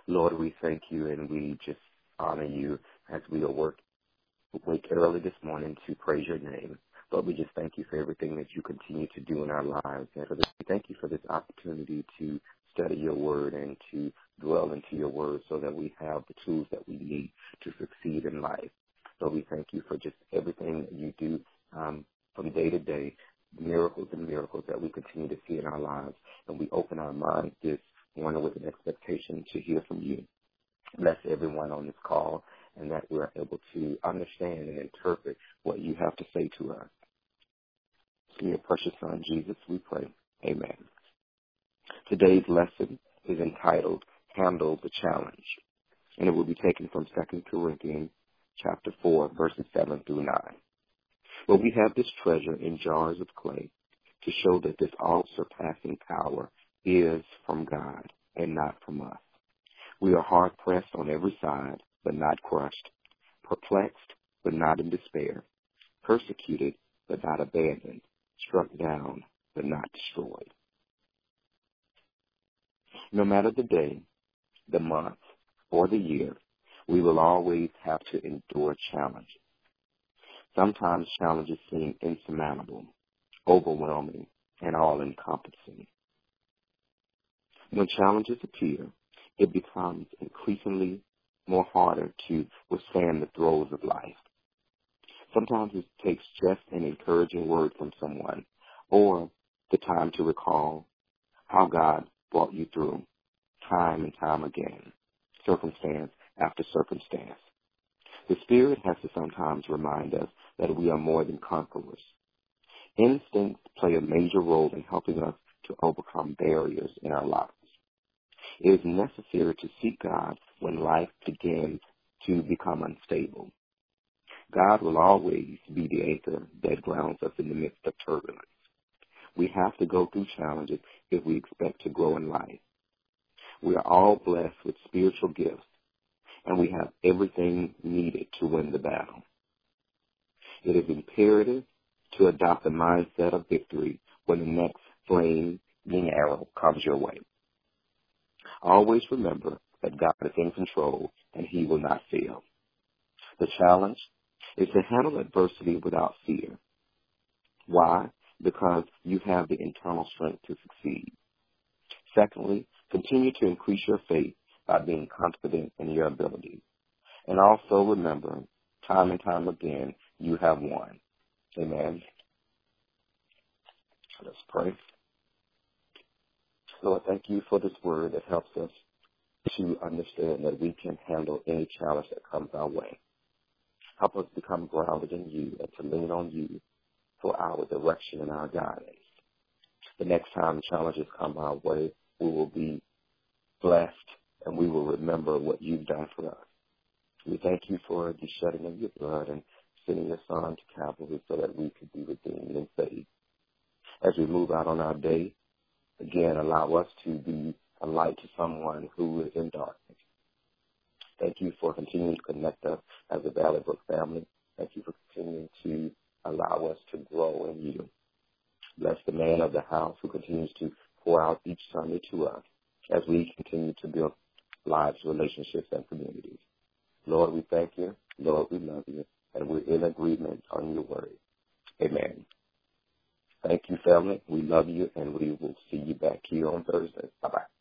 Lord, we thank you and we just honor you as we wake early this morning to praise your name. Lord, we just thank you for everything that you continue to do in our lives. And we thank you for this opportunity to study your word and to dwell into your word so that we have the tools that we need to succeed in life. So we thank you for just everything that you do from day to day, miracles and miracles that we continue to see in our lives. And we open our minds this morning with an expectation to hear from you. Bless everyone on this call and that we're able to understand and interpret what you have to say to us. In your precious Son, Jesus, we pray. Amen. Today's lesson is entitled, Handle the Challenge, and it will be taken from 2 Corinthians chapter 4, verses 7 through 9. But we have this treasure in jars of clay to show that this all-surpassing power is from God and not from us. We are hard-pressed on every side, but not crushed, perplexed, but not in despair, persecuted, but not abandoned, struck down, but not destroyed. No matter the day, the month, or the year, we will always have to endure challenges. Sometimes challenges seem insurmountable, overwhelming, and all-encompassing. When challenges appear, it becomes increasingly more harder to withstand the throes of life. Sometimes it takes just an encouraging word from someone or the time to recall how God brought you through time and time again, circumstance after circumstance. The Spirit has to sometimes remind us that we are more than conquerors. Instincts play a major role in helping us to overcome barriers in our lives. It is necessary to seek God when life begins to become unstable. God will always be the anchor that grounds us in the midst of turbulence. We have to go through challenges if we expect to grow in life. We are all blessed with spiritual gifts, and we have everything needed to win the battle. It is imperative to adopt the mindset of victory when the next flaming arrow comes your way. Always remember that God is in control and he will not fail. The challenge is to handle adversity without fear. Why? Because you have the internal strength to succeed. Secondly, continue to increase your faith by being confident in your abilities. And also remember, time and time again, you have won. Amen. Let's pray. Lord, thank you for this word that helps us to understand that we can handle any challenge that comes our way. Help us become grounded in you and to lean on you for our direction and our guidance. The next time challenges come our way, we will be blessed and we will remember what you've done for us. We thank you for the shedding of your blood and sending your Son to Calvary so that we could be redeemed and saved. As we move out on our day, again, allow us to be a light to someone who is in darkness. Thank you for continuing to connect us as a Valley Brook family. Thank you for continuing to allow us to grow in you. Bless the man of the house who continues to pour out each Sunday to us as we continue to build lives, relationships, and communities. Lord, we thank you. Lord, we love you. And we're in agreement on your word. Amen. Thank you, family. We love you, and we will see you back here on Thursday. Bye-bye.